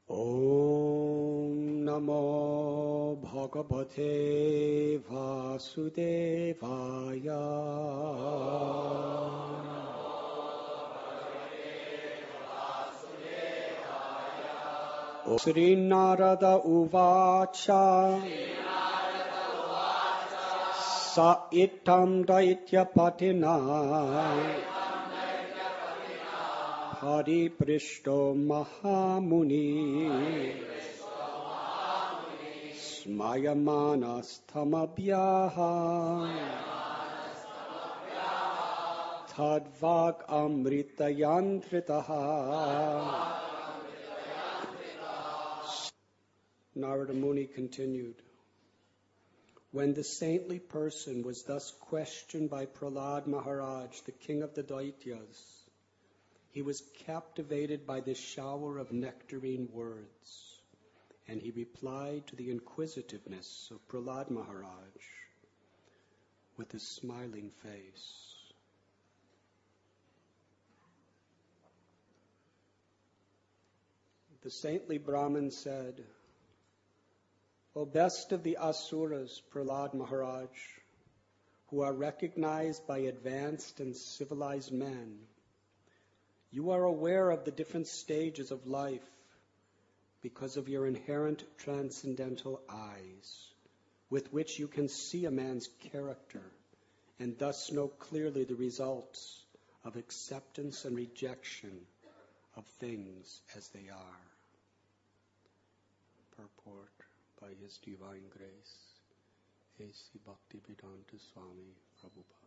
Om Namo Bhagavate Vasudevaya. Sri Narada Uvacha Sa Itam Daitya Patina Pariprishto Mahamuni Smayamanasthamabhyaha Tadvag Amritayantritaha. Narada Muni continued. When the saintly person was thus questioned by Prahlad Maharaj, the king of the Daityas, he was captivated by this shower of nectarine words, and he replied to the inquisitiveness of Prahlad Maharaj with a smiling face. The saintly Brahmin said, O best of the Asuras, Prahlad Maharaj, who are recognized by advanced and civilized men, you are aware of the different stages of life because of your inherent transcendental eyes, with which you can see a man's character and thus know clearly the results of acceptance and rejection of things as they are. Purport by His Divine Grace, A.C. Bhaktivedanta Swami Prabhupada.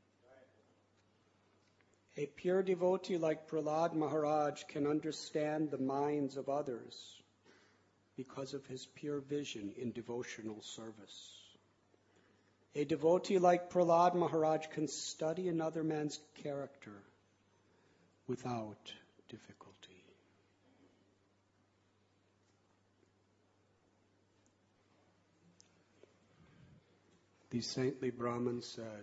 A pure devotee like Prahlad Maharaj can understand the minds of others because of his pure vision in devotional service. A devotee like Prahlad Maharaj can study another man's character without difficulty. The saintly Brahmin said,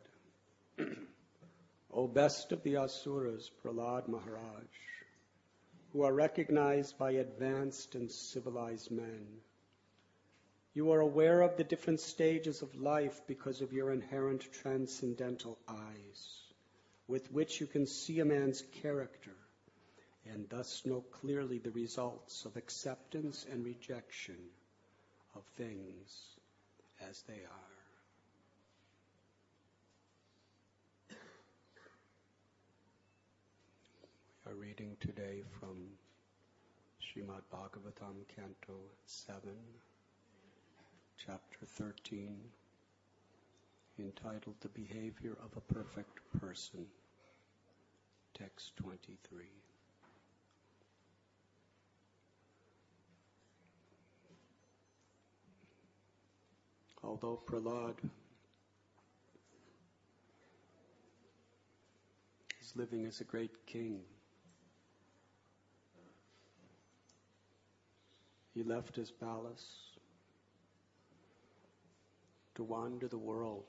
O best of the Asuras, Prahlad Maharaj, who are recognized by advanced and civilized men, you are aware of the different stages of life because of your inherent transcendental eyes, with which you can see a man's character and thus know clearly the results of acceptance and rejection of things as they are. We are reading today from Srimad Bhagavatam, Canto 7, Chapter 13, entitled The Behavior of a Perfect Person, Text 23. Although Prahlad is living as a great king, he left his palace to wander the world,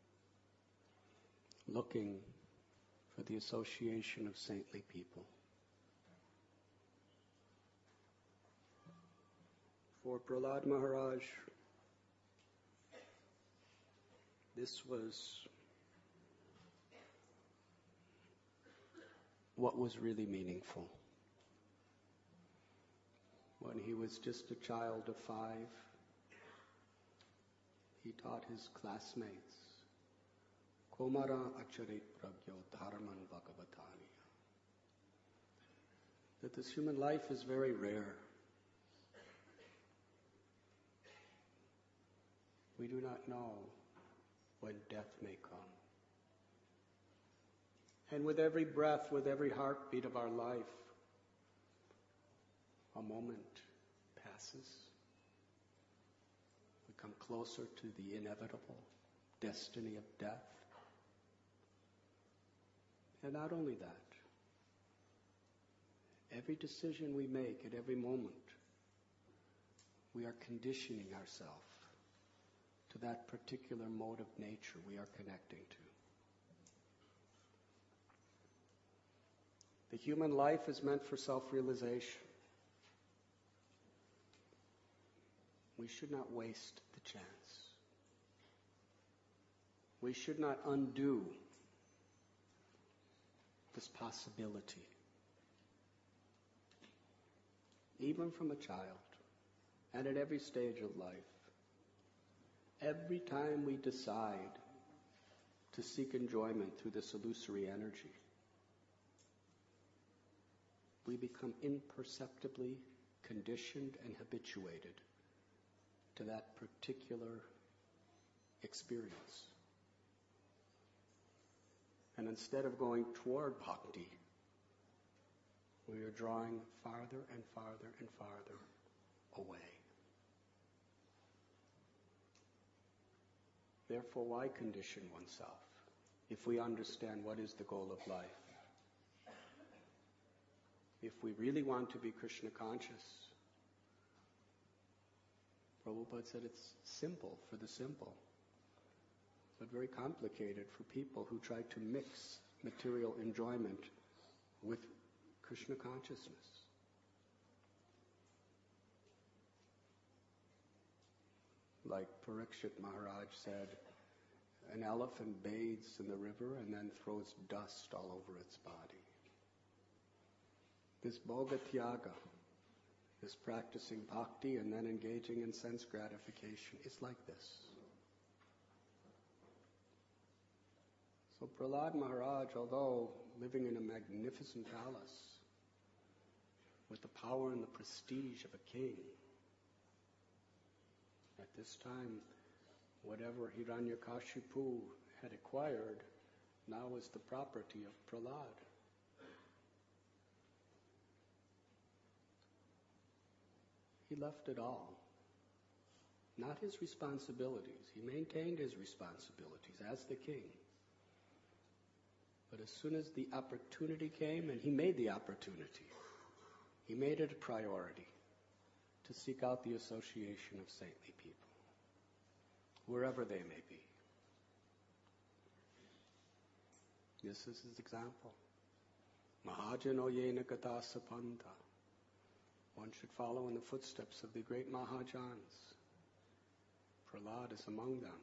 looking for the association of saintly people. For Prahlad Maharaj, this was what was really meaningful. When he was just a child of 5, he taught his classmates, Komara acharit pragyo dharman bhagavatani, that this human life is very rare. We do not know when death may come. And with every breath, with every heartbeat of our life, a moment passes. We come closer to the inevitable destiny of death. And not only that, every decision we make at every moment, we are conditioning ourselves to that particular mode of nature we are connecting to. The human life is meant for self-realization. We should not waste the chance. We should not undo this possibility. Even from a child, and at every stage of life, every time we decide to seek enjoyment through this illusory energy, we become imperceptibly conditioned and habituated to that particular experience. And instead of going toward bhakti, we are drawing farther and farther and farther away. Therefore, why condition oneself if we understand what is the goal of life? If we really want to be Krishna conscious, Prabhupada said it's simple for the simple, but very complicated for people who try to mix material enjoyment with Krishna consciousness. Like Parikshit Maharaj said, an elephant bathes in the river and then throws dust all over its body. This bhoga tyaga, this practicing bhakti and then engaging in sense gratification, is like this. So Prahlad Maharaj, although living in a magnificent palace with the power and the prestige of a king, at this time, whatever Hiranyakashipu had acquired now was the property of Prahlad. He left it all. Not his responsibilities. He maintained his responsibilities as the king. But as soon as the opportunity came, and he made the opportunity, he made it a priority to seek out the association of saintly people, wherever they may be. This is his example. Mahajano yena gata sapanta. One should follow in the footsteps of the great Mahajans. Prahlad is among them.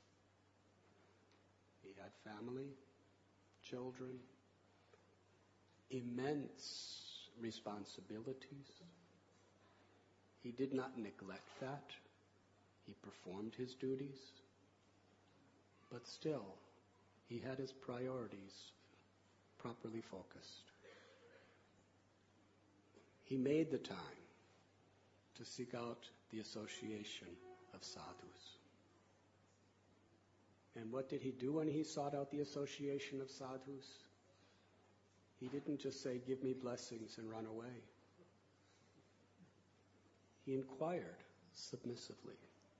He had family, children, immense responsibilities. He did not neglect that. He performed his duties. But still, he had his priorities properly focused. He made the time to seek out the association of sadhus. And what did he do when he sought out the association of sadhus? He didn't just say, "Give me blessings," and run away. He inquired submissively.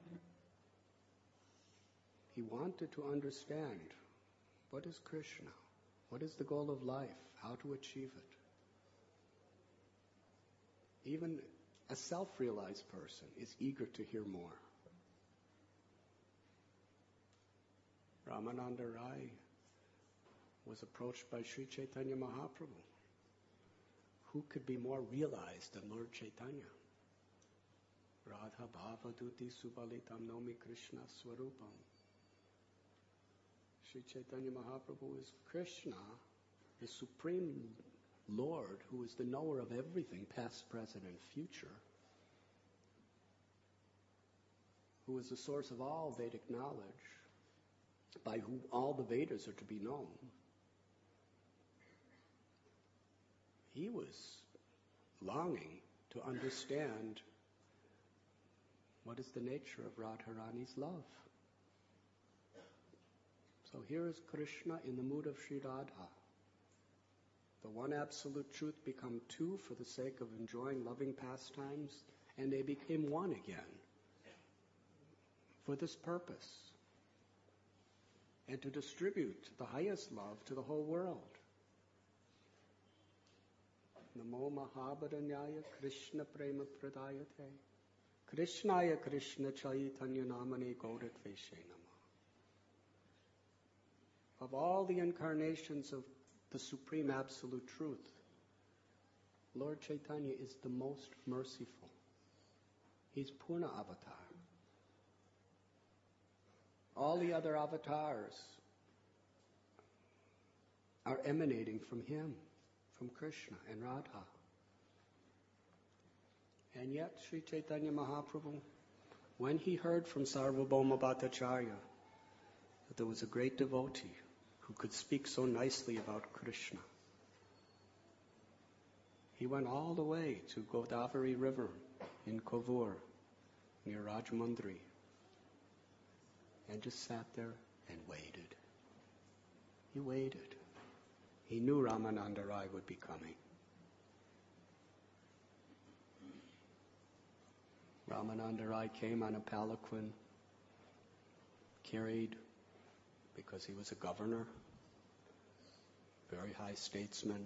He wanted to understand, what is Krishna? What is the goal of life? How to achieve it? Even a self-realized person is eager to hear more. Ramananda Rai was approached by Sri Chaitanya Mahaprabhu. Who could be more realized than Lord Chaitanya? Radha Bhavaduti Subalitam Nomi Krishna Swarupam. Sri Chaitanya Mahaprabhu is Krishna, the Supreme Lord, who is the knower of everything, past, present, and future, who is the source of all Vedic knowledge, by whom all the Vedas are to be known. He was longing to understand what is the nature of Radharani's love. So here is Krishna in the mood of Sri Radha. The one absolute truth become two for the sake of enjoying loving pastimes, and they became one again for this purpose, and to distribute the highest love to the whole world. Namo Mahabharanyaya Krishna Prema Pradayate Krishnaya Krishna Chaitanya Namane Gaurateshe Nama. Of all the incarnations of the Supreme Absolute Truth, Lord Chaitanya is the most merciful. He's Purna avatar. All the other avatars are emanating from him, from Krishna and Radha. And yet, Sri Chaitanya Mahaprabhu, when he heard from Sarvabhauma Bhattacharya that there was a great devotee who could speak so nicely about Krishna, he went all the way to Godavari River in Kovur, near Rajmundri, and just sat there and waited. He waited. He knew Ramananda Rai would be coming. Ramananda Rai came on a palanquin, carried, because he was a governor, very high statesman.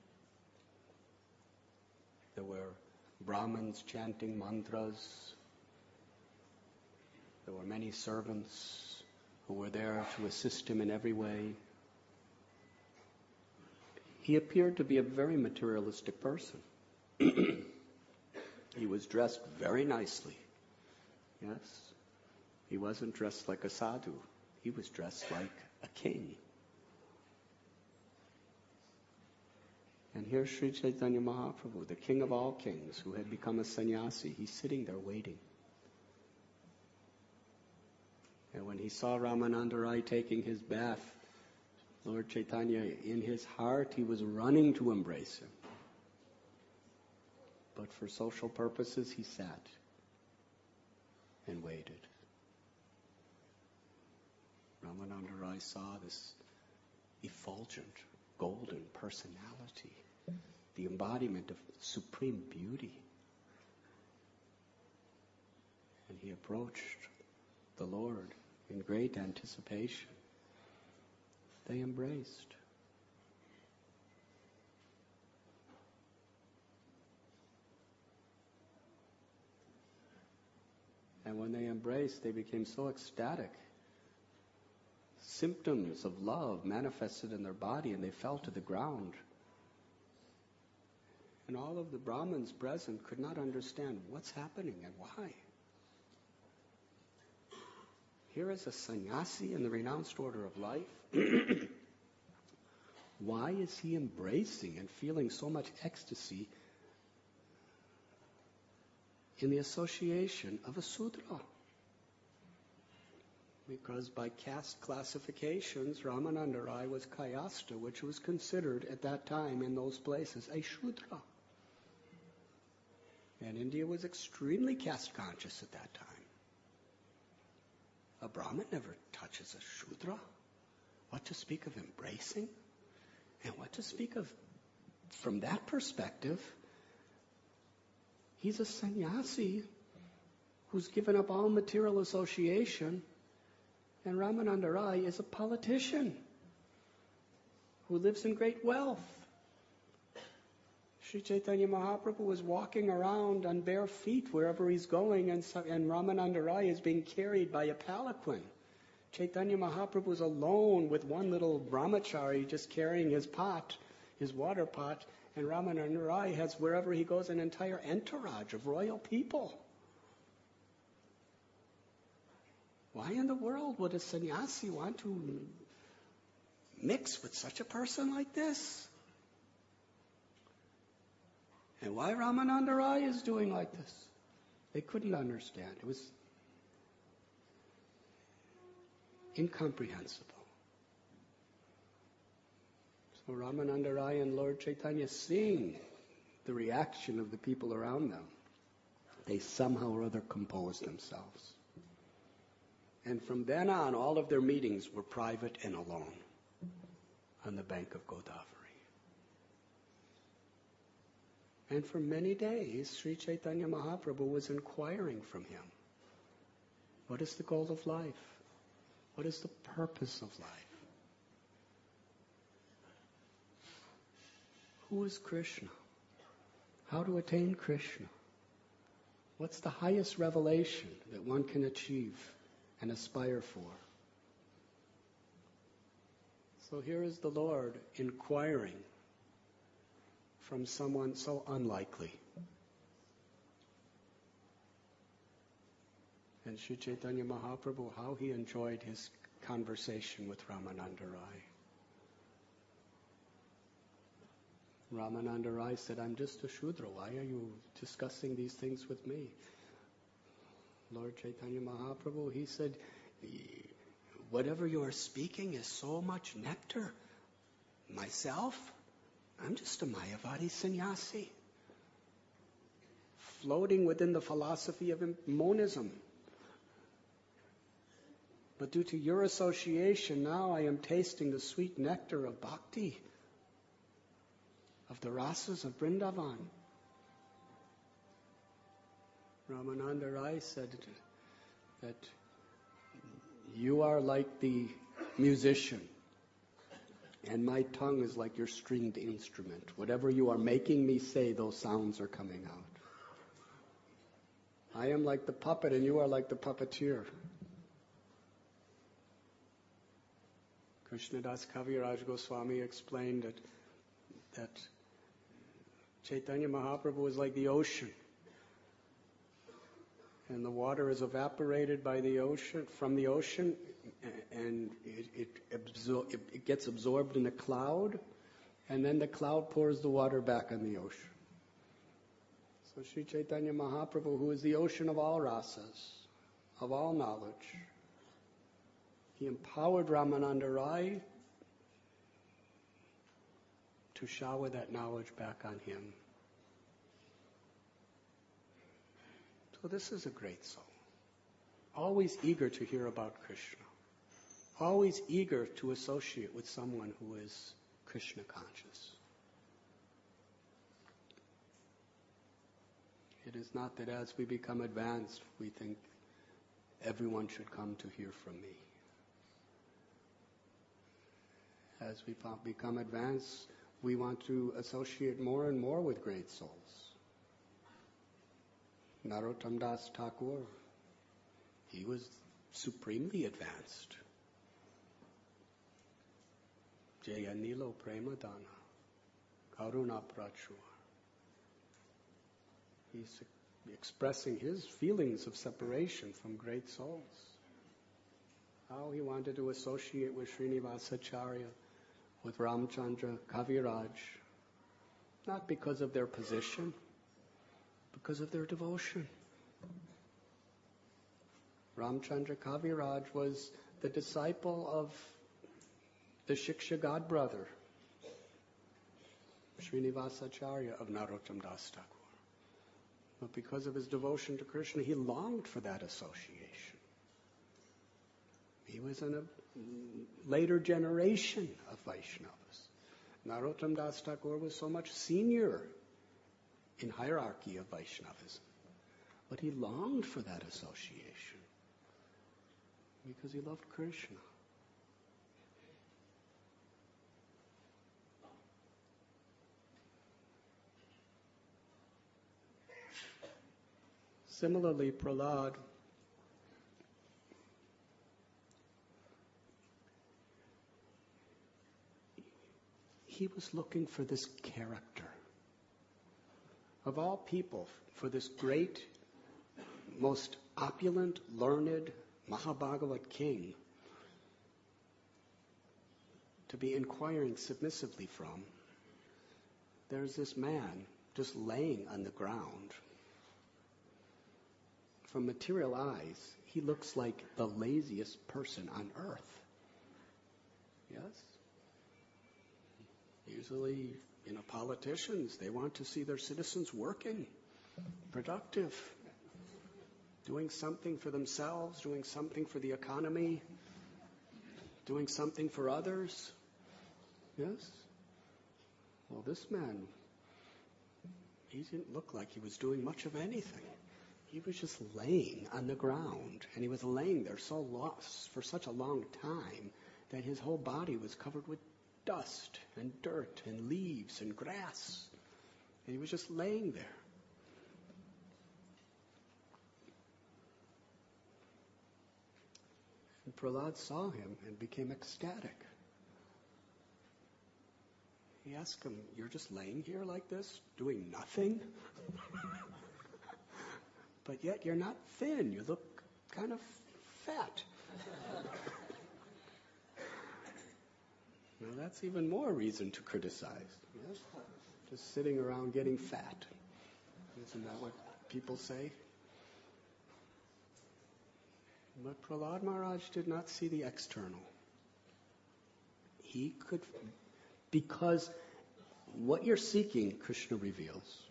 There were Brahmins chanting mantras. There were many servants who were there to assist him in every way. He appeared to be a very materialistic person. He was dressed very nicely. Yes. He wasn't dressed like a sadhu. He was dressed like a king. And here's Sri Chaitanya Mahaprabhu, the king of all kings, who had become a sannyasi. He's sitting there waiting. And when he saw Ramananda Rai taking his bath, Lord Chaitanya, in his heart, he was running to embrace him. But for social purposes, he sat and waited. Ramananda Rai saw this effulgent, golden personality, the embodiment of supreme beauty. And he approached the Lord in great anticipation. They embraced. And when they embraced, they became so ecstatic. Symptoms of love manifested in their body, and they fell to the ground. And all of the Brahmins present could not understand what's happening and why. Here is a sannyasi in the renounced order of life. Why is he embracing and feeling so much ecstasy in the association of a Sudra? Because by caste classifications, Ramananda Rai was Kayastha, which was considered at that time in those places a Shudra. And India was extremely caste conscious at that time. A Brahmin never touches a Shudra. What to speak of embracing? And what to speak of, from that perspective, he's a sannyasi who's given up all material association, and Ramananda Rai is a politician who lives in great wealth. Sri Chaitanya Mahaprabhu was walking around on bare feet wherever he's going, and Ramananda Rai is being carried by a palanquin. Chaitanya Mahaprabhu is alone with one little brahmachari just carrying his pot, his water pot, and Ramananda Rai has, wherever he goes, an entire entourage of royal people. Why in the world would a sannyasi want to mix with such a person like this? And why Ramananda Rai is doing like this? They couldn't understand. It was incomprehensible. So Ramananda Rai and Lord Chaitanya, seeing the reaction of the people around them, they somehow or other composed themselves. And from then on, all of their meetings were private and alone on the bank of Godavari. And for many days, Sri Chaitanya Mahaprabhu was inquiring from him, what is the goal of life? What is the purpose of life? Who is Krishna? How to attain Krishna? What's the highest revelation that one can achieve and aspire for? So here is the Lord inquiring from someone so unlikely. And Sri Chaitanya Mahaprabhu, how he enjoyed his conversation with Ramananda Rai. Ramananda Rai said, I'm just a Shudra. Why are you discussing these things with me? Lord Chaitanya Mahaprabhu, he said, whatever you are speaking is so much nectar. Myself, I'm just a Mayavadi sannyasi, floating within the philosophy of monism. But due to your association, now I am tasting the sweet nectar of bhakti, of the rasas of Vrindavan. Ramananda Rai said that you are like the musician, and my tongue is like your stringed instrument. Whatever you are making me say, those sounds are coming out. I am like the puppet, and you are like the puppeteer. Krishnadas Kaviraj Goswami explained that Chaitanya Mahaprabhu is like the ocean, and the water is evaporated by the ocean, from the ocean, and it gets absorbed in a cloud, and then the cloud pours the water back on the ocean. So Sri Chaitanya Mahaprabhu, who is the ocean of all rasas, of all knowledge, he empowered Ramananda Rai to shower that knowledge back on him. So this is a great soul. Always eager to hear about Krishna. Always eager to associate with someone who is Krishna conscious. It is not that as we become advanced, we think everyone should come to hear from me. As we become advanced, we want to associate more and more with great souls. Narottam Das Thakur, he was supremely advanced. Jayanilo Premadana, Karuna Prachur. He's expressing his feelings of separation from great souls. How he wanted to associate with Srinivasacharya, with Ramchandra Kaviraj, not because of their position, because of their devotion. Ramchandra Kaviraj was the disciple of the Shiksha godbrother, Srinivasacharya of Narottam Das Thakur. But because of his devotion to Krishna, he longed for that association. He was in a later generation of Vaishnavas. Narottam Das Thakur was so much senior in hierarchy of Vaishnavism. But he longed for that association because he loved Krishna. Similarly, Prahlad, he was looking for this character. Of all people, for this great, most opulent, learned Mahabhagavat king to be inquiring submissively from, there's this man just laying on the ground. From material eyes, he looks like the laziest person on earth. Yes? Usually, politicians, they want to see their citizens working, productive, doing something for themselves, doing something for the economy, doing something for others. Yes? Well, this man, he didn't look like he was doing much of anything. He was just laying on the ground, and he was laying there for such a long time that his whole body was covered with dust and dirt and leaves and grass. And he was just laying there. And Prahlad saw him and became ecstatic. He asked him, "You're just laying here like this, doing nothing? But yet you're not thin. You look kind of fat. Now that's even more reason to criticize. Yes? Just sitting around getting fat. Isn't that what people say? But Prahlad Maharaj did not see the external. He could, because what you're seeking, Krishna reveals.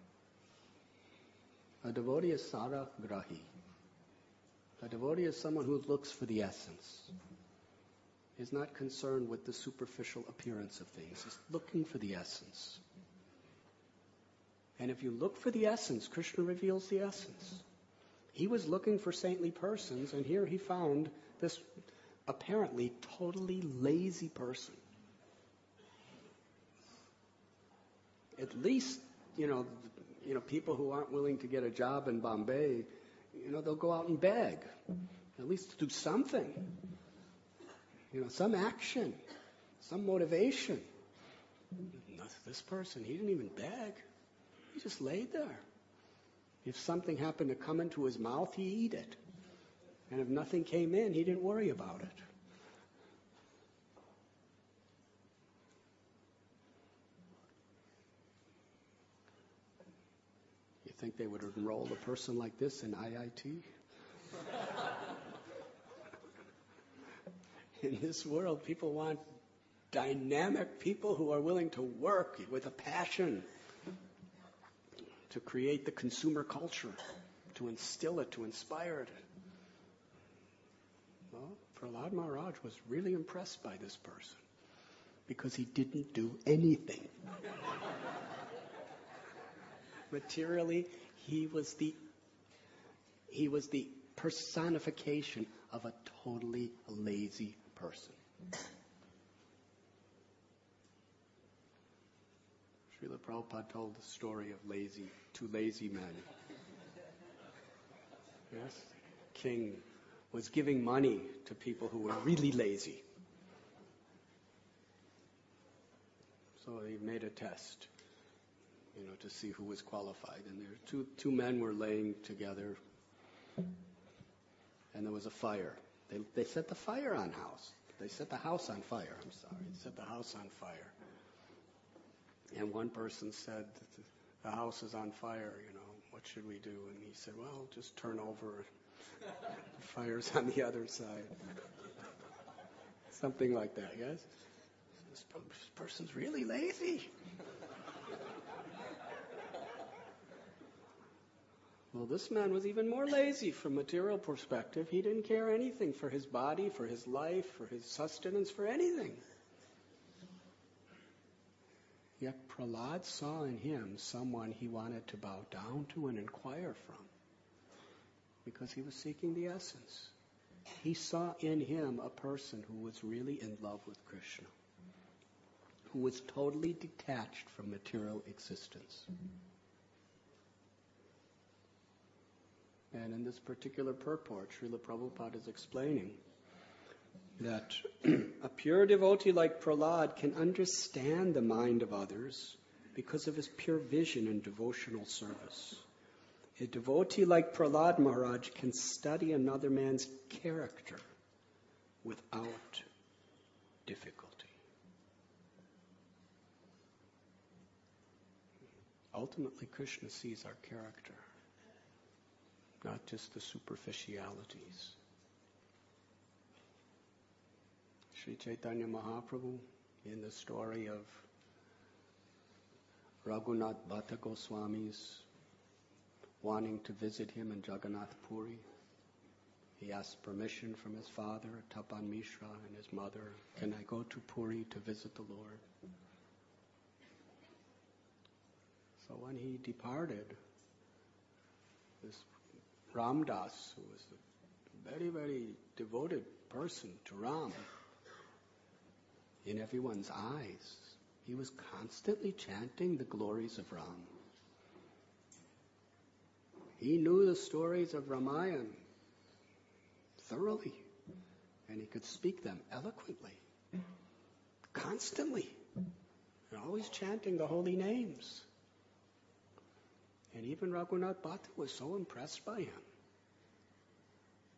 A devotee is Sara Grahi. A devotee is someone who looks for the essence. Is not concerned with the superficial appearance of things. He's looking for the essence. And if you look for the essence, Krishna reveals the essence. He was looking for saintly persons, and here he found this apparently totally lazy person. At least, people who aren't willing to get a job in Bombay, they'll go out and beg. At least do something. Some action, some motivation. This person, he didn't even beg. He just laid there. If something happened to come into his mouth, he'd eat it. And if nothing came in, he didn't worry about it. You think they would enroll a person like this in IIT? In this world, people want dynamic people who are willing to work with a passion to create the consumer culture, to instill it, to inspire it. Well, Prahlad Maharaj was really impressed by this person because he didn't do anything. Materially, he was the personification of a totally lazy person. Srila Prabhupada told the story of two lazy men. Yes? King was giving money to people who were really lazy. So he made a test, to see who was qualified. And there two men were laying together, and there was a fire. They set the fire on house. They set the house on fire. They set the house on fire. And one person said, the house is on fire, what should we do? And he said, well, just turn over. The fire's on the other side. Something like that, yes? This person's really lazy. Well, this man was even more lazy from material perspective. He didn't care anything for his body, for his life, for his sustenance, for anything. Yet Prahlad saw in him someone he wanted to bow down to and inquire from, because he was seeking the essence. He saw in him a person who was really in love with Krishna, who was totally detached from material existence. And in this particular purport, Srila Prabhupada is explaining that a pure devotee like Prahlad can understand the mind of others because of his pure vision and devotional service. A devotee like Prahlad Maharaj can study another man's character without difficulty. Ultimately, Krishna sees our character, not just the superficialities. Sri Chaitanya Mahaprabhu, in the story of Raghunath Bhatta Goswami's wanting to visit him in Jagannath Puri, he asked permission from his father, Tapan Mishra, and his mother, can I go to Puri to visit the Lord? So when he departed, this Ramdas, who was a very, very devoted person to Ram, in everyone's eyes, he was constantly chanting the glories of Ram. He knew the stories of Ramayana thoroughly, and he could speak them eloquently, constantly, and always chanting the holy names. And even Raghunath Bhatta was so impressed by him.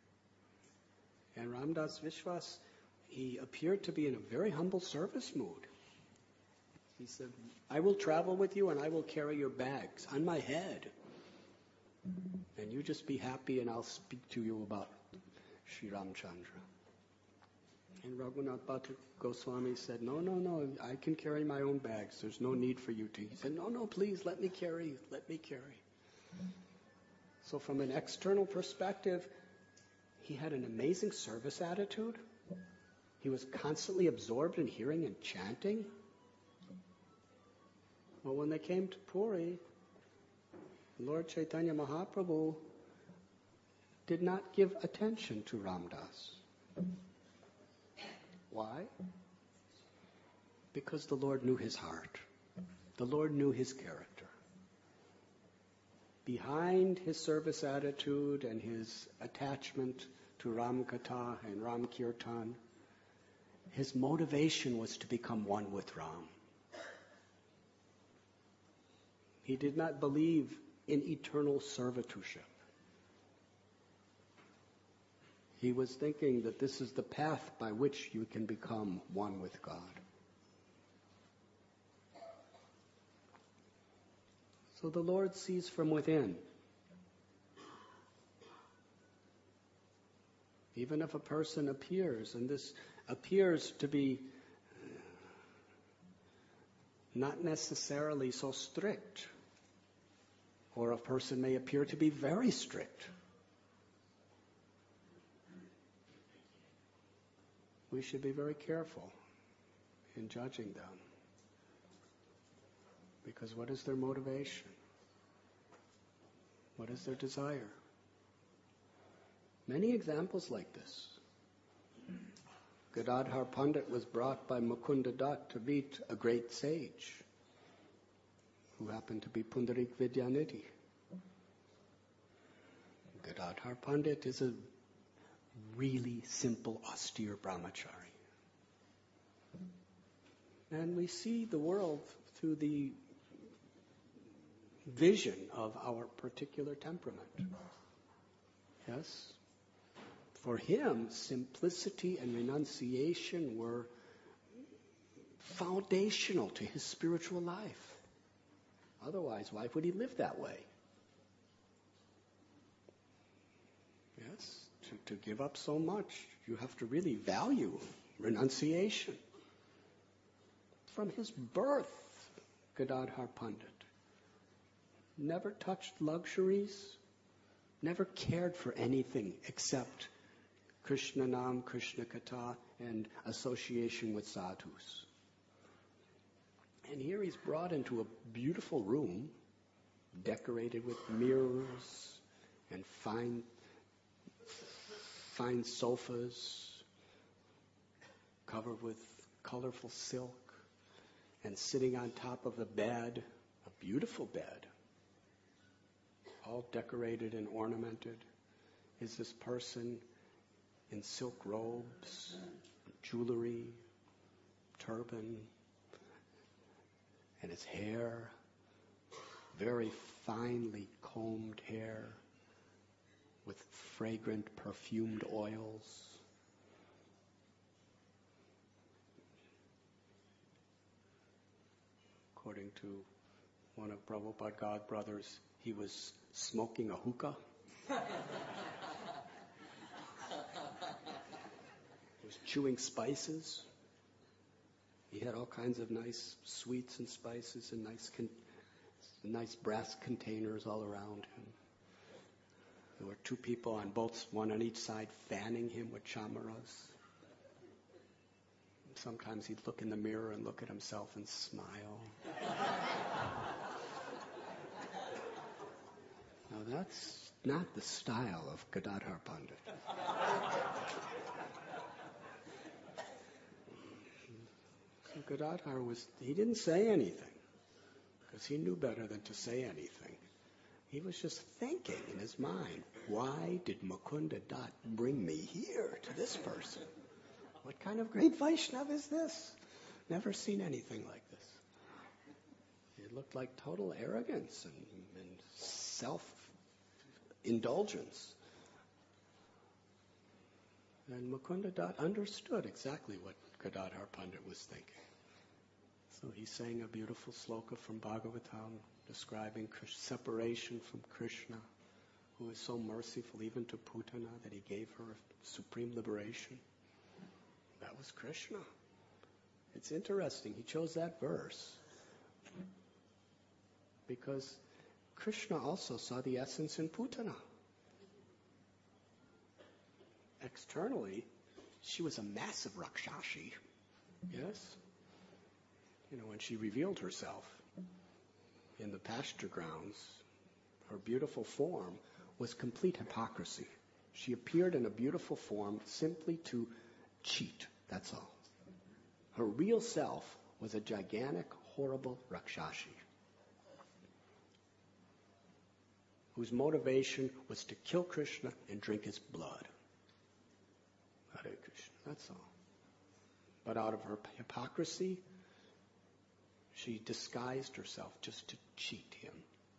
And Ramdas Vishwas, he appeared to be in a very humble service mood. He said, I will travel with you and I will carry your bags on my head. And you just be happy and I'll speak to you about Sri Ramchandra. And Raghunath Bhatta Goswami said, no, I can carry my own bags. There's no need for you to. He said, no, please, let me carry. So from an external perspective, he had an amazing service attitude. He was constantly absorbed in hearing and chanting. Well, when they came to Puri, Lord Chaitanya Mahaprabhu did not give attention to Ramdas. Why? Because the Lord knew his heart. The Lord knew his character. Behind his service attitude and his attachment to Ram Katha and Ram Kirtan, his motivation was to become one with Ram. He did not believe in eternal servitorship. He was thinking that this is the path by which you can become one with God. So the Lord sees from within. Even if a person appears, and this appears to be not necessarily so strict, or a person may appear to be very strict, we should be very careful in judging them. Because what is their motivation? What is their desire? Many examples like this. Gadadhar Pandit was brought by Mukunda Dutt to meet a great sage who happened to be Pundarik Vidyanidhi. Gadadhar Pandit is a really simple, austere brahmachari. And we see the world through the vision of our particular temperament. Yes? For him, simplicity and renunciation were foundational to his spiritual life. Otherwise, why would he live that way? Yes? To give up so much, you have to really value renunciation. From his birth, Gadadhar Pandit never touched luxuries, never cared for anything except Krishna Nam, Krishna Katha, and association with sadhus. And here he's brought into a beautiful room, decorated with mirrors and fine sofas, covered with colorful silk, and sitting on top of a bed, a beautiful bed, all decorated and ornamented, is this person in silk robes, jewelry, turban, and his hair, very finely combed hair with fragrant perfumed oils. According to one of Prabhupada God brothers, he was smoking a hookah. He was chewing spices. He had all kinds of nice sweets and spices and nice brass containers all around him. There were two people on both, one on each side, fanning him with chamaras. Sometimes he'd look in the mirror and look at himself and smile. Now that's not the style of Gadadhar Pandit. So Gadadhar he didn't say anything, because he knew better than to say anything. He was just thinking in his mind, why did Mukunda Dutt bring me here to this person? What kind of great Vaishnav is this? Never seen anything like this. It looked like total arrogance and self-indulgence. And Mukunda Dutt understood exactly what Gadadhar Pandit was thinking. So he sang a beautiful sloka from Bhagavatam describing separation from Krishna, who is so merciful even to Putana that he gave her supreme liberation. That was Krishna. It's interesting, he chose that verse because Krishna also saw the essence in Putana. Externally, she was a massive Rakshashi. Yes? When she revealed herself in the pasture grounds, her beautiful form was complete hypocrisy. She appeared in a beautiful form simply to cheat, that's all. Her real self was a gigantic, horrible Rakshashi, whose motivation was to kill Krishna and drink his blood. Hare Krishna, that's all. But out of her hypocrisy, she disguised herself just to cheat him.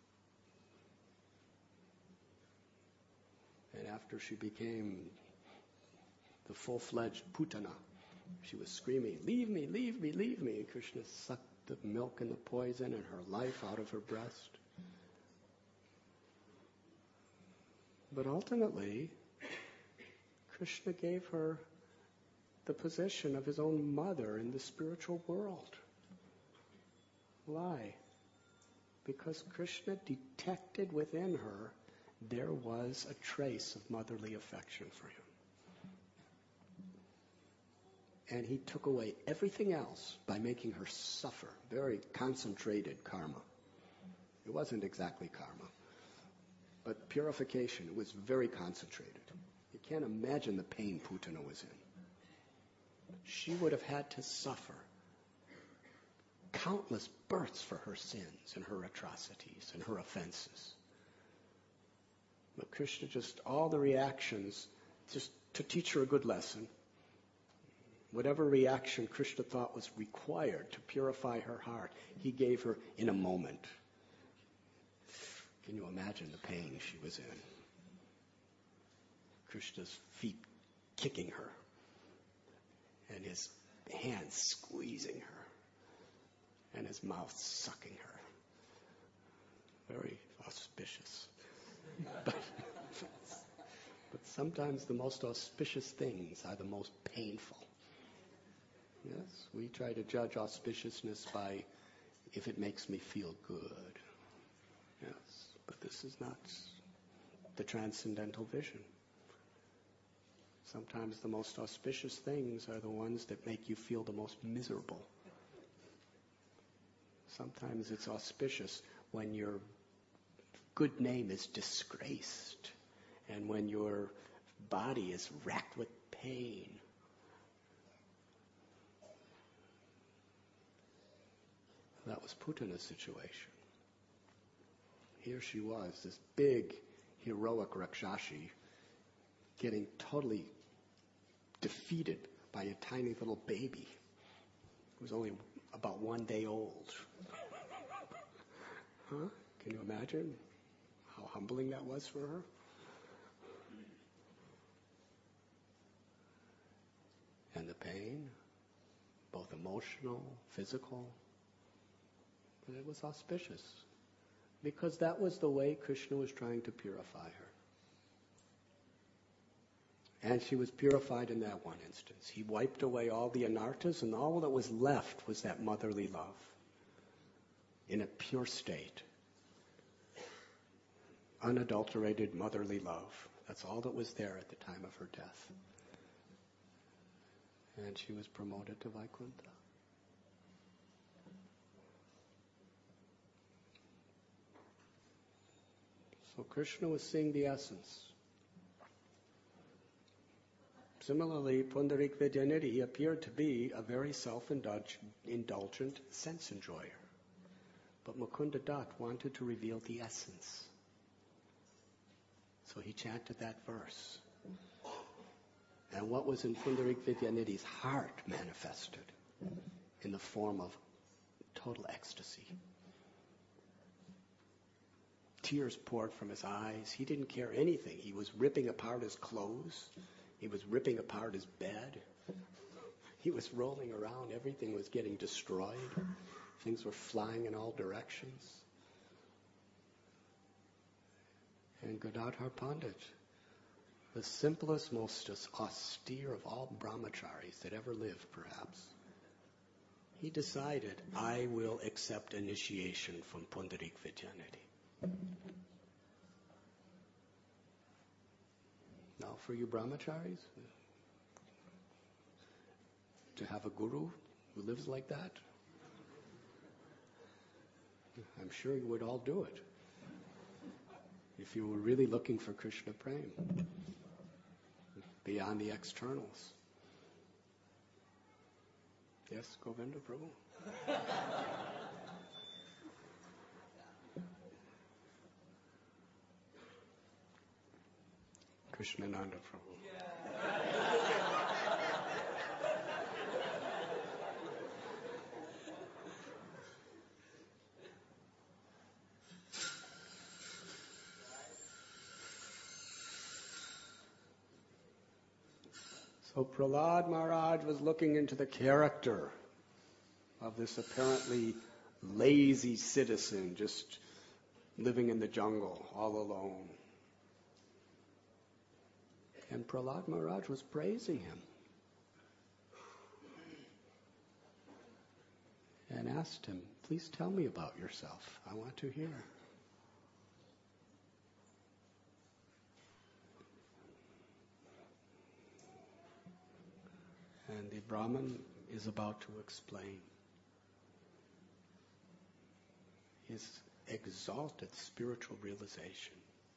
And after she became the full-fledged Putana, she was screaming, "Leave me, leave me, leave me." And Krishna sucked the milk and the poison and her life out of her breast. But ultimately, Krishna gave her the position of his own mother in the spiritual world. Why? Because Krishna detected within her there was a trace of motherly affection for him. And he took away everything else by making her suffer. Very concentrated karma. It wasn't exactly karma, but purification. It was very concentrated. You can't imagine the pain Putana was in. She would have had to suffer countless births for her sins and her atrocities and her offenses. But Krishna just, all the reactions, just to teach her a good lesson. Whatever reaction Krishna thought was required to purify her heart, he gave her in a moment. Can you imagine the pain she was in? Krishna's feet kicking her, and his hands squeezing her, and his mouth sucking her. Very auspicious. But sometimes the most auspicious things are the most painful. Yes, we try to judge auspiciousness by if it makes me feel good. Yes, but this is not the transcendental vision. Sometimes the most auspicious things are the ones that make you feel the most miserable. Sometimes it's auspicious when your good name is disgraced and when your body is racked with pain. That was Putana's situation. Here she was, this big, heroic Rakshashi, getting totally defeated by a tiny little baby who was only about 1 day old. Huh? Can you imagine how humbling that was for her? And the pain, both emotional, physical, but it was auspicious because that was the way Krishna was trying to purify her. And she was purified in that one instance. He wiped away all the anarthas, and all that was left was that motherly love in a pure state. Unadulterated motherly love. That's all that was there at the time of her death. And she was promoted to Vaikuntha. So Krishna was seeing the essence. Similarly, Pundarik Vidyanidhi appeared to be a very self-indulgent sense enjoyer. But Mukunda Dutt wanted to reveal the essence. So he chanted that verse. And what was in Pundarik Vidyanidhi's heart manifested in the form of total ecstasy. Tears poured from his eyes. He didn't care anything. He was ripping apart his clothes. He was ripping apart his bed. He was rolling around. Everything was getting destroyed. Things were flying in all directions. And Gadadhar Pandit, the simplest, most austere of all brahmacharis that ever lived, perhaps, he decided, I will accept initiation from Pundarik Vidyanidhi. Now for you brahmacharis, to have a guru who lives like that, I'm sure you would all do it. If you were really looking for Krishna Prem, beyond the externals. Yes, Govinda Prabhu? Krishnananda Prabhu. So Prahlad Maharaj was looking into the character of this apparently lazy citizen just living in the jungle all alone. And Prahlad Maharaj was praising him and asked him, please tell me about yourself. I want to hear. And the Brahmin is about to explain his exalted spiritual realization.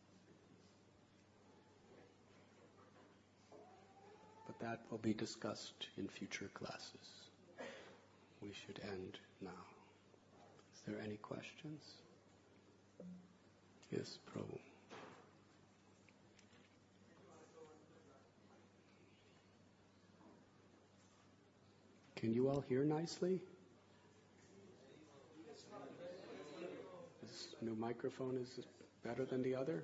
But that will be discussed in future classes. We should end now. Is there any questions? Yes, Prabhu. Can you all hear nicely? This new microphone is better than the other?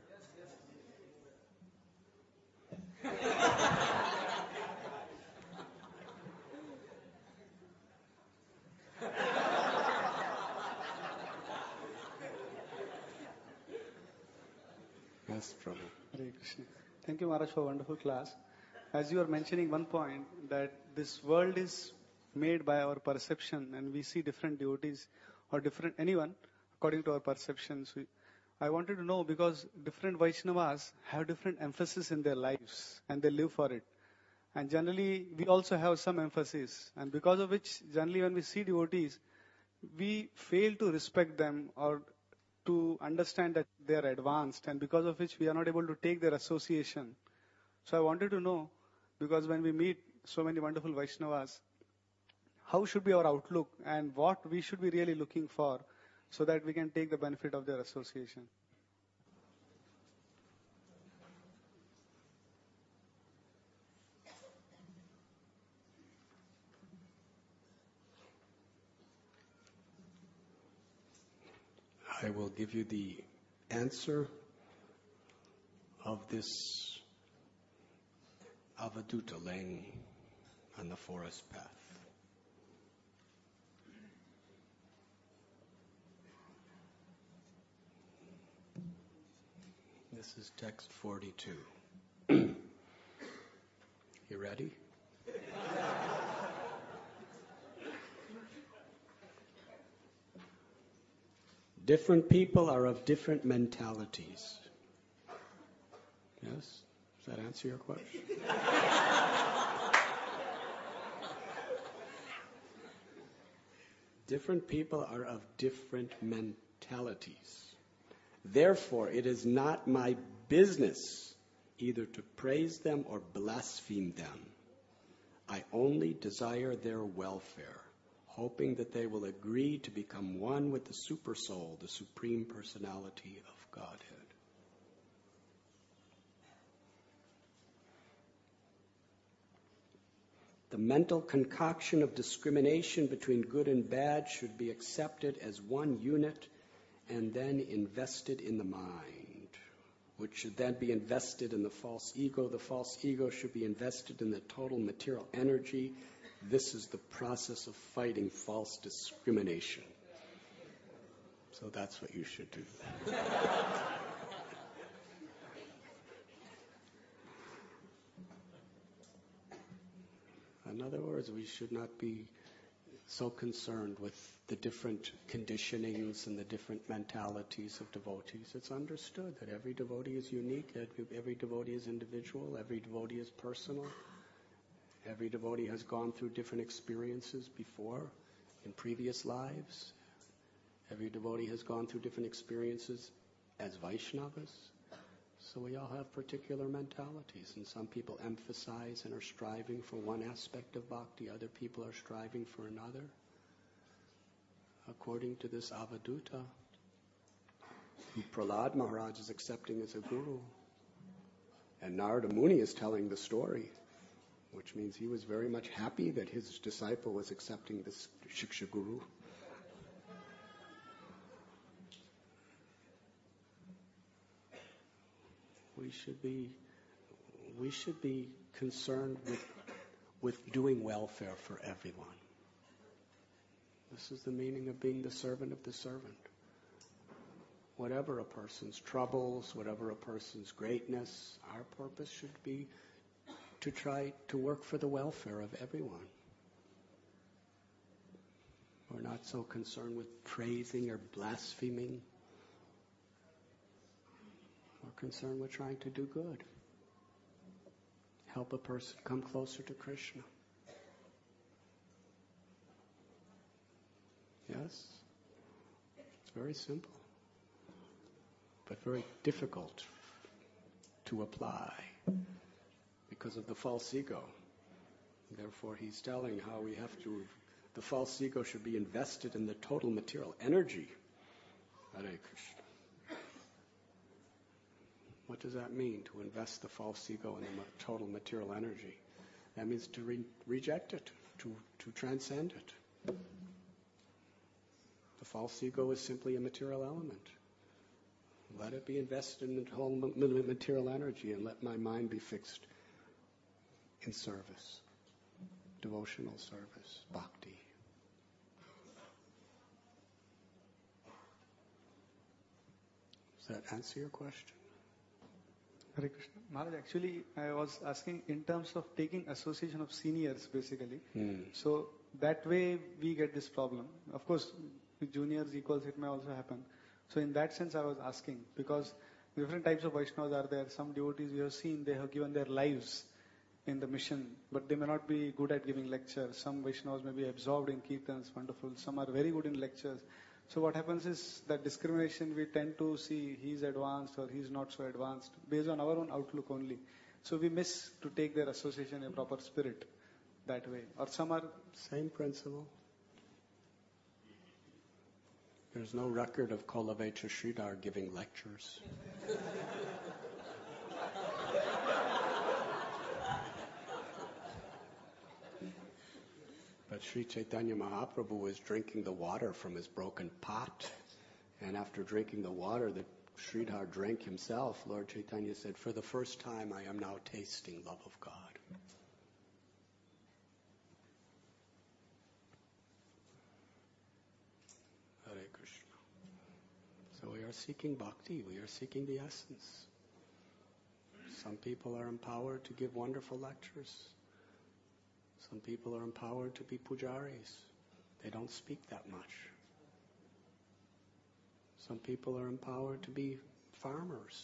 Yes, Prabhu. Hare Krishna. Thank you, Maharaj, for a wonderful class. As you were mentioning one point, that this world is made by our perception, and we see different devotees or different anyone according to our perceptions. I wanted to know, because different Vaishnavas have different emphasis in their lives and they live for it. And generally, we also have some emphasis. And because of which, generally when we see devotees, we fail to respect them or to understand that they are advanced, and because of which we are not able to take their association. So I wanted to know, because when we meet so many wonderful Vaishnavas, how should be our outlook and what we should be really looking for so that we can take the benefit of their association? I will give you the answer of this Avaduta laying on the forest path. This is text 42. You ready? Different people are of different mentalities. Yes? Does that answer your question? Different people are of different mentalities. Therefore, it is not my business either to praise them or blaspheme them. I only desire their welfare, hoping that they will agree to become one with the Supersoul, the Supreme Personality of Godhead. The mental concoction of discrimination between good and bad should be accepted as one unit and then invested in the mind. which should then be invested in the false ego. The false ego should be invested in the total material energy. This is the process of fighting false discrimination. So that's what you should do. In other words, we should not be so concerned with the different conditionings and the different mentalities of devotees. It's understood that every devotee is unique, every devotee is individual, every devotee is personal. Every devotee has gone through different experiences before in previous lives. Every devotee has gone through different experiences as Vaishnavas. So we all have particular mentalities, and some people emphasize and are striving for one aspect of bhakti, other people are striving for another. According to this Avadhuta, who Prahlad Maharaj is accepting as a guru, and Narada Muni is telling the story, which means he was very much happy that his disciple was accepting this Shiksha Guru. We should be concerned with doing welfare for everyone. This is the meaning of being the servant of the servant. Whatever a person's troubles, whatever a person's greatness, our purpose should be to try to work for the welfare of everyone. We're not so concerned with praising or blaspheming. We're concerned with trying to do good. Help a person come closer to Krishna. Yes? It's very simple, but very difficult to apply because of the false ego. Therefore, he's telling how we have to, the false ego should be invested in the total material energy. Hare Krishna. What does that mean, to invest the false ego in the total material energy? That means to reject it, to transcend it. The false ego is simply a material element. Let it be invested in the whole material energy and let my mind be fixed in service, devotional service, bhakti. Does that answer your question? Hare Krishna. Maharaj, actually, I was asking in terms of taking association of seniors, basically. So that way we get this problem. Of course, with juniors equals, it may also happen. So in that sense, I was asking, because different types of Vaishnavas are there. Some devotees we have seen, they have given their lives in the mission, but they may not be good at giving lectures. Some Vaishnavas may be absorbed in kirtans, wonderful. Some are very good in lectures. So what happens is that discrimination, we tend to see he's advanced or he's not so advanced based on our own outlook only. So we miss to take their association in a proper spirit that way. Or some are... Same principle. There's no record of Kolavecha Sridhar giving lectures. But Sri Chaitanya Mahaprabhu was drinking the water from his broken pot. And after drinking the water that Sridhar drank himself, Lord Chaitanya said, "For the first time I am now tasting love of God." Hare Krishna. So we are seeking bhakti, we are seeking the essence. Some people are empowered to give wonderful lectures. Some people are empowered to be pujaris. They don't speak that much. Some people are empowered to be farmers.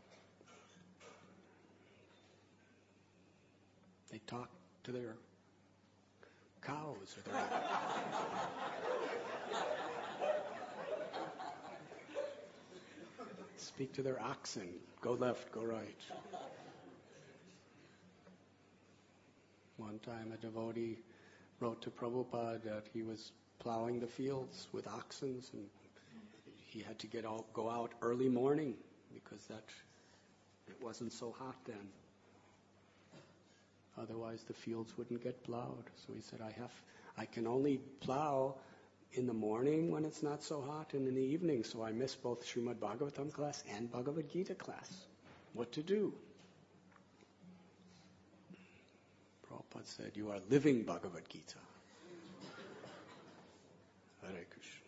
They talk to their cows or their... speak to their oxen. Go left, go right. One time a devotee wrote to Prabhupada that he was plowing the fields with oxen and he had to go out early morning because it wasn't so hot then. Otherwise the fields wouldn't get plowed. So he said, I can only plow in the morning when it's not so hot and in the evening, so I miss both Srimad Bhagavatam class and Bhagavad Gita class. what to do. Prabhupada said, you are living Bhagavad Gita. Hare Krishna.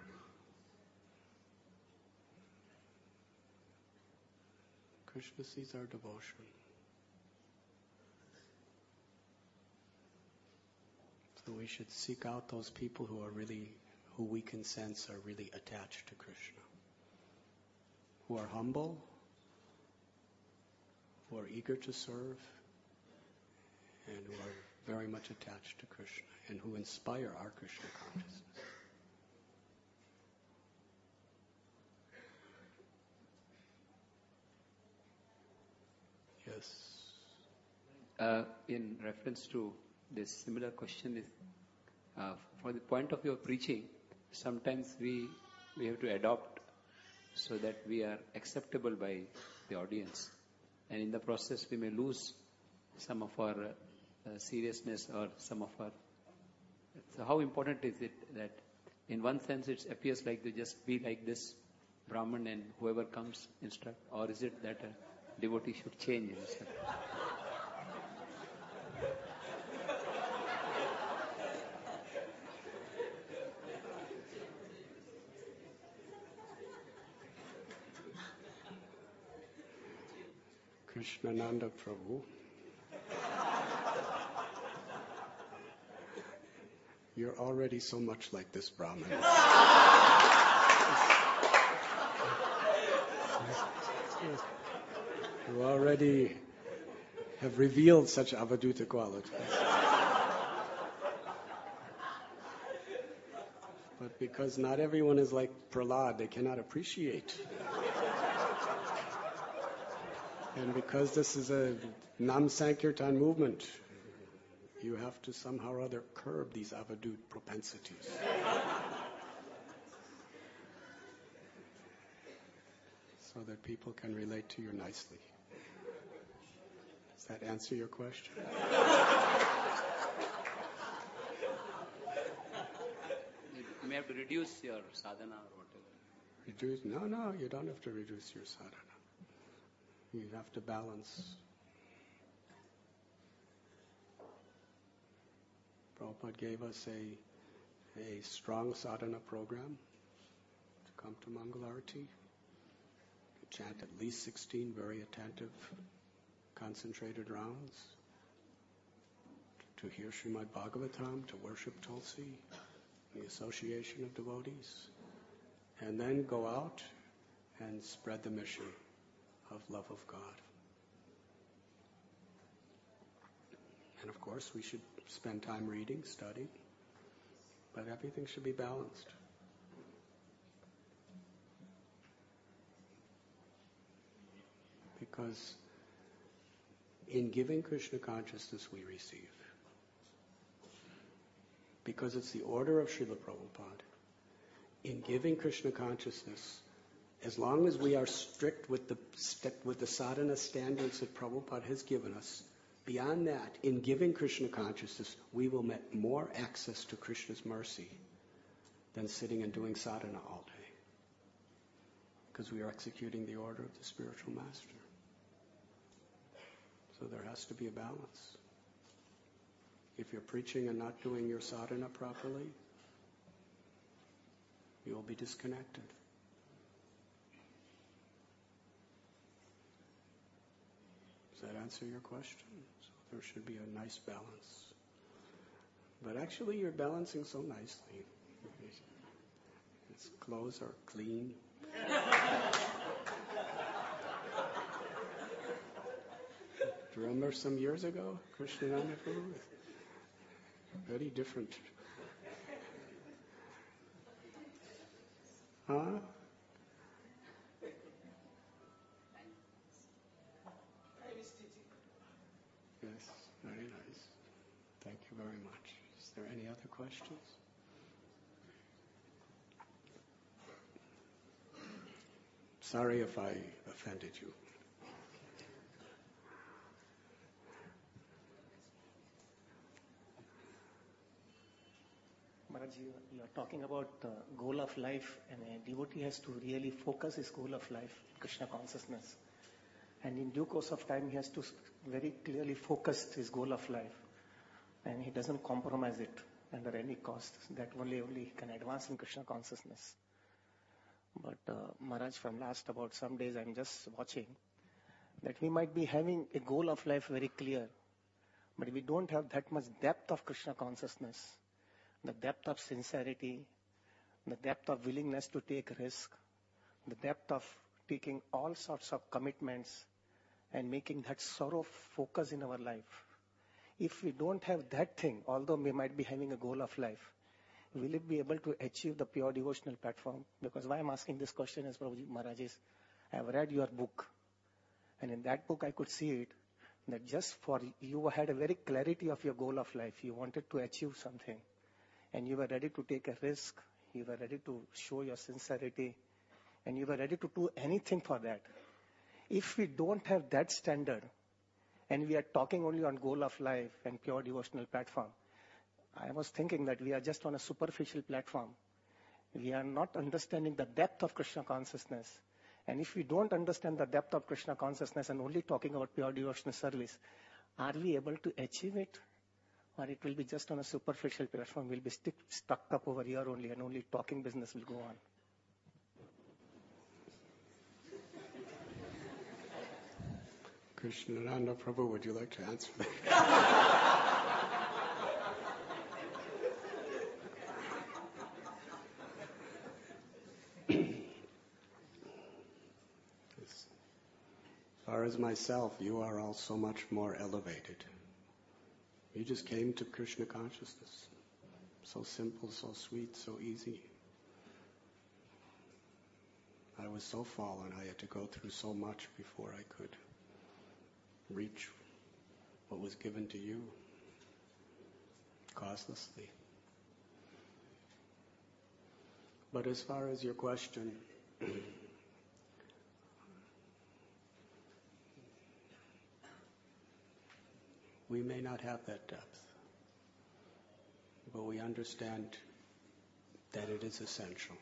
Krishna sees our devotion. So we should seek out those people who we can sense are really attached to Krishna. Who are humble, who are eager to serve, and who are very much attached to Krishna, and who inspire our Krishna consciousness. Yes. In reference to this similar question is, for the point of view of preaching, sometimes we have to adopt so that we are acceptable by the audience. And in the process, we may lose some of our seriousness or some of our... So how important is it that in one sense it appears like to just be like this Brahman and whoever comes instruct, or is it that a devotee should change himself? Krishnananda Prabhu, you're already so much like this Brahman. You already have revealed such avaduta qualities. But because not everyone is like Prahlad, they cannot appreciate. And because this is a Nam Sankirtan movement, you have to somehow or other curb these avadut propensities. So that people can relate to you nicely. Does that answer your question? You may have to reduce your sadhana or whatever. Reduce? No, you don't have to reduce your sadhana. You have to balance. Prabhupada gave us a strong sadhana program to come to Mangalarti. Chant at least 16 very attentive, concentrated rounds. To hear Srimad Bhagavatam, to worship Tulsi, the association of devotees. And then go out and spread the mission of love of God. And of course, we should spend time reading, studying, but everything should be balanced. Because in giving Krishna consciousness, we receive. Because it's the order of Srila Prabhupada. In giving Krishna consciousness, as long as we are strict with the sadhana standards that Prabhupada has given us, beyond that, in giving Krishna consciousness, we will get more access to Krishna's mercy than sitting and doing sadhana all day. Because we are executing the order of the spiritual master. So there has to be a balance. If you're preaching and not doing your sadhana properly, you will be disconnected. Does that answer your question? So there should be a nice balance. But actually you're balancing so nicely. His clothes are clean. Do you remember some years ago, Krishnananda Prabhu? Very different. Huh? Yes, very nice. Thank you very much. Is there any other questions? Sorry if I offended you. Maharaj, you are talking about the goal of life, and a devotee has to really focus his goal of life, Krishna consciousness. And in due course of time, he has to very clearly focus his goal of life. And he doesn't compromise it under any cost. That only he can advance in Krishna consciousness. But Maharaj, from last about some days, I'm just watching that we might be having a goal of life very clear, but we don't have that much depth of Krishna consciousness, the depth of sincerity, the depth of willingness to take risk, the depth of taking all sorts of commitments and making that sort of focus in our life. If we don't have that thing, although we might be having a goal of life, will it be able to achieve the pure devotional platform? Because why I'm asking this question is, Prabhuji Maharaj, is I have read your book. And in that book, I could see it, that just for you had a very clarity of your goal of life. You wanted to achieve something. And you were ready to take a risk. You were ready to show your sincerity. And you were ready to do anything for that. If we don't have that standard, and we are talking only on goal of life and pure devotional platform, I was thinking that we are just on a superficial platform. We are not understanding the depth of Krishna consciousness. And if we don't understand the depth of Krishna consciousness and only talking about pure devotional service, are we able to achieve it? Or it will be just on a superficial platform, we'll be stuck up over here only, and only talking business will go on. Krishnananda Prabhu, would you like to answer that? As far as myself, you are all so much more elevated. You just came to Krishna consciousness. So simple, so sweet, so easy. I was so fallen, I had to go through so much before I could reach what was given to you causelessly. But as far as your question, we may not have that depth, but we understand that it is essential.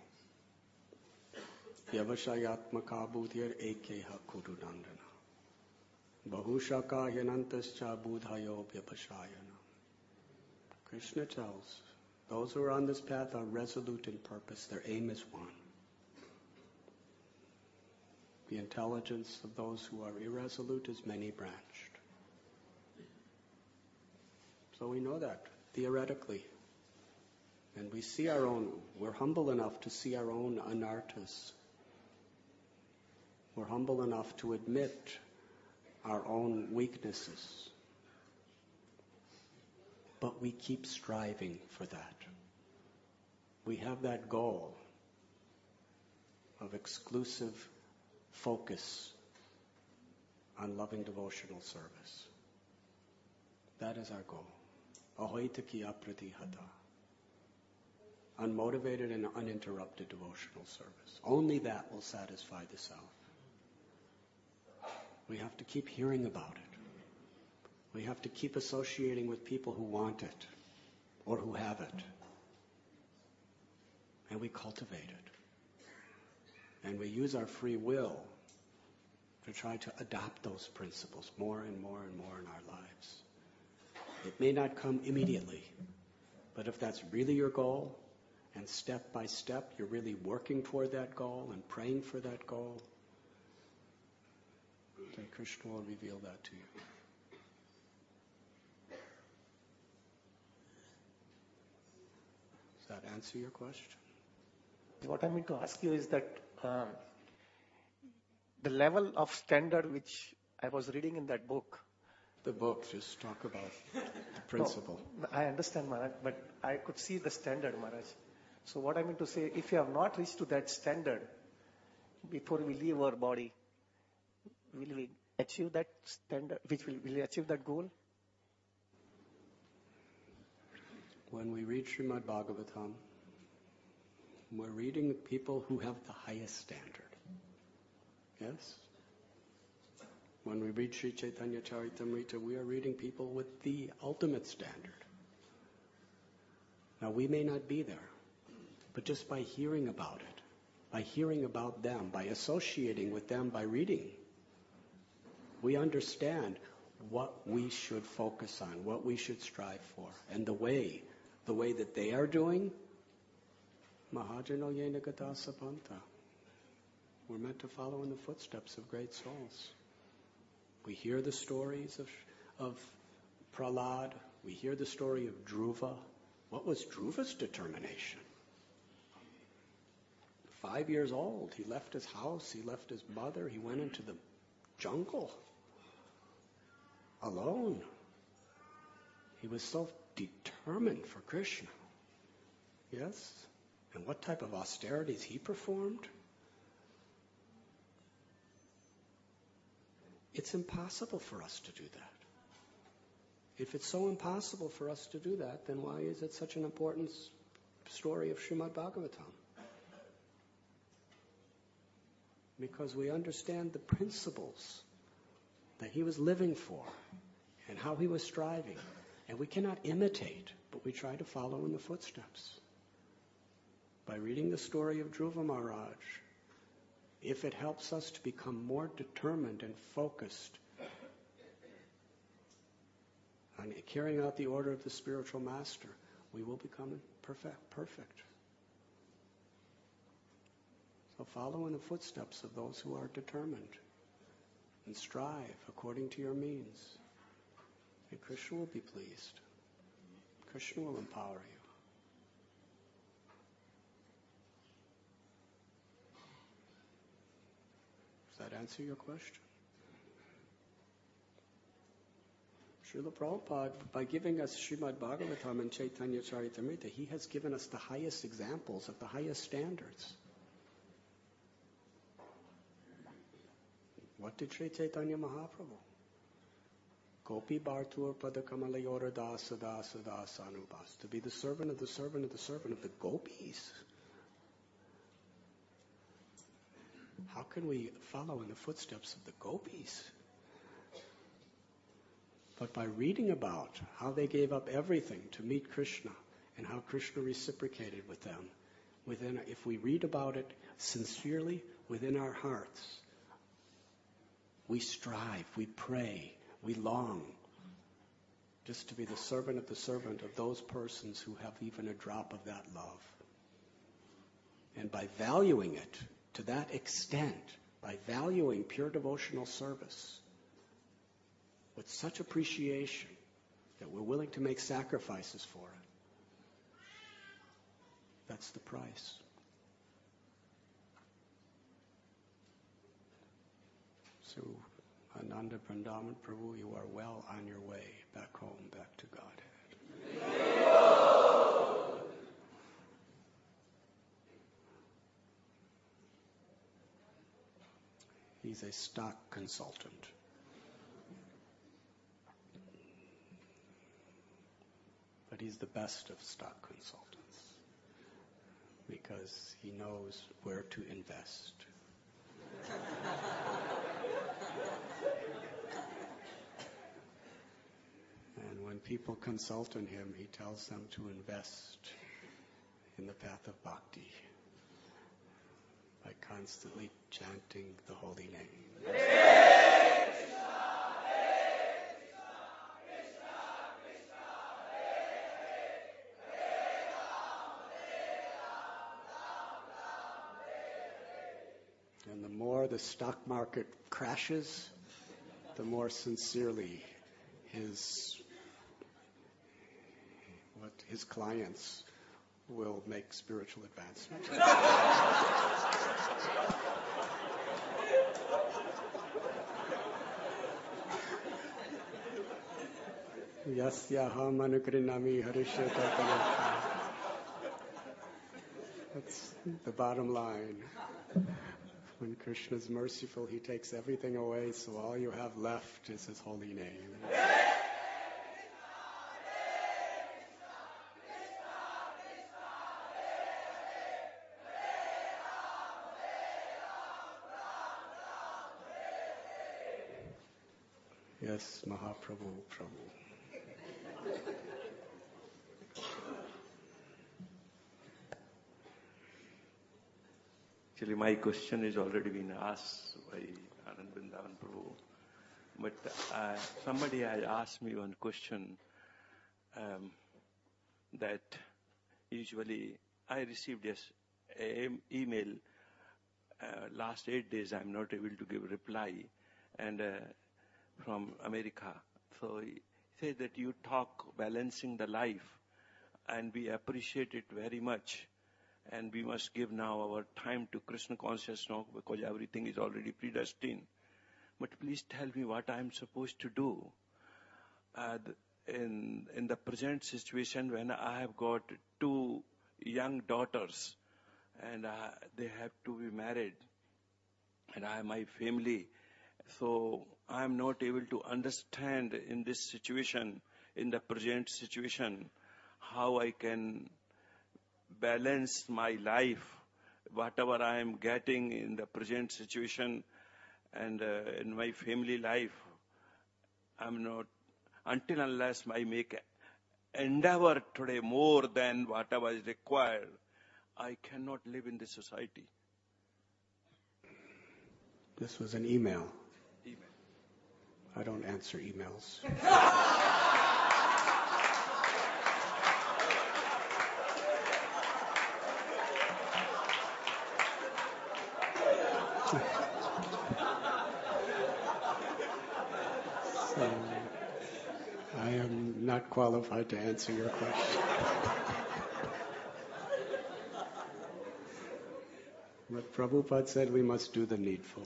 Yavashayatmaka buddhir ekeha kurunandana. Bahushaka hyanantascha buddhayo vyapashayana. Krishna tells, those who are on this path are resolute in purpose. Their aim is one. The intelligence of those who are irresolute is many-branched. So we know that, theoretically. And we see our own, we're humble enough to see our own anarthas. We're humble enough to admit our own weaknesses. But we keep striving for that. We have that goal of exclusive focus on loving devotional service. That is our goal. Ahoitaki apratihata. Unmotivated and uninterrupted devotional service. Only that will satisfy the self. We have to keep hearing about it. We have to keep associating with people who want it or who have it. And we cultivate it. And we use our free will to try to adopt those principles more and more and more in our lives. It may not come immediately, but if that's really your goal, and step by step you're really working toward that goal and praying for that goal, then Krishna will reveal that to you. Does that answer your question? What I mean to ask you is that the level of standard which I was reading in that book. The book, just talk about the principle. No, I understand, Maharaj, but I could see the standard, Maharaj. So what I mean to say, if you have not reached to that standard before we leave our body, will we achieve that standard? Will we achieve that goal? When we read Srimad Bhagavatam, we're reading people who have the highest standard. Yes? When we read Sri Chaitanya Charitamrita, we are reading people with the ultimate standard. Now, we may not be there, but just by hearing about it, by hearing about them, by associating with them, by reading, We understand what we should focus on, what we should strive for, and the way that they are doing, Mahajano Yena Gata Sapanta. We're meant to follow in the footsteps of great souls. We hear the stories of Prahlad. We hear the story of Dhruva. What was Dhruva's determination? 5 years old, he left his house, he left his mother, he went into the jungle alone. He was so determined for Krishna. Yes? And what type of austerities he performed? It's impossible for us to do that. If it's so impossible for us to do that, then why is it such an important story of Srimad Bhagavatam? Because we understand the principles that he was living for and how he was striving. And we cannot imitate, but we try to follow in the footsteps. By reading the story of Dhruva Maharaj, if it helps us to become more determined and focused on carrying out the order of the spiritual master, we will become perfect. So follow in the footsteps of those who are determined and strive according to your means. And Krishna will be pleased. Krishna will empower you. Does that answer your question? Srila Prabhupada, by giving us Srimad Bhagavatam and Chaitanya Charitamrita, he has given us the highest examples of the highest standards. What did Sri Chaitanya Mahaprabhu? Gopi Bhartur Padakamalayora Dasa Dasa Dasa Anubhas. To be the servant of the servant of the servant of the gopis. How can we follow in the footsteps of the gopis? But by reading about how they gave up everything to meet Krishna and how Krishna reciprocated with them, if we read about it sincerely within our hearts, we strive, we pray, we long just to be the servant of those persons who have even a drop of that love. And by valuing it to that extent, by valuing pure devotional service with such appreciation that we're willing to make sacrifices for it, that's the price. So, Ananda Vrindavan Prabhu, you are well on your way back home, back to Godhead. He's a stock consultant. But he's the best of stock consultants because he knows where to invest. And when people consult on him, he tells them to invest in the path of bhakti by constantly chanting the holy name. And the more the stock market crashes, the more sincerely his clients will make spiritual advancement. Yasyaham anukrinami harishyata. That's the bottom line. When Krishna is merciful, he takes everything away, so all you have left is his holy name. Yes, Mahaprabhu, Prabhu. Actually, my question is already been asked by Anand Vrindavan Prabhu. But somebody had asked me one question that usually I received an email last 8 days. I'm not able to give reply, and from America. So he said that you talk balancing the life, and we appreciate it very much. And we must give now our time to Krishna consciousness because everything is already predestined. But please tell me what I am supposed to do in the present situation when I have got 2 young daughters and they have to be married, and I have my family. So I am not able to understand in this situation, in the present situation, how I can balance my life, whatever I am getting in the present situation and in my family life. I'm not, until unless I make endeavor today more than whatever is required, I cannot live in this society. This was an email. I don't answer emails. So, I am not qualified to answer your question. But Prabhupada said we must do the needful.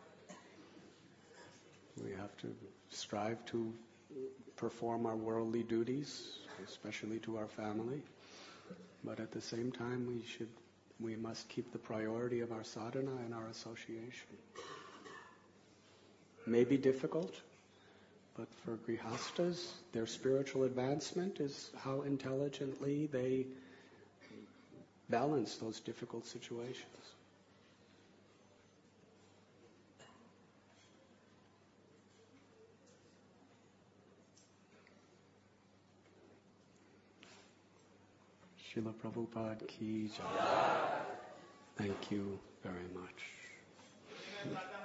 We have to strive to perform our worldly duties, especially to our family. But at the same time, we must keep the priority of our sadhana and our association. May be difficult, but for grihastas, their spiritual advancement is how intelligently they balance those difficult situations. Srila Prabhupada ki jai. Thank you very much.